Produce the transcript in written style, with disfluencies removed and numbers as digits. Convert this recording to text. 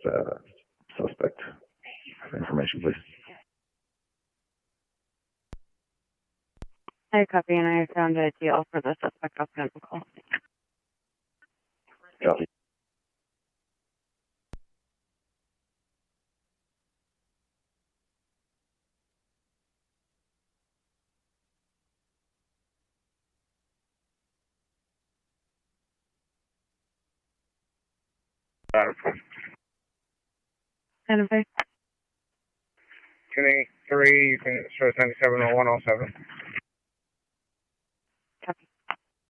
suspect information, please. I copy, and I found a deal for the suspect off Pinnacle. Copy. Identify. 1083, you can start 97 or 107.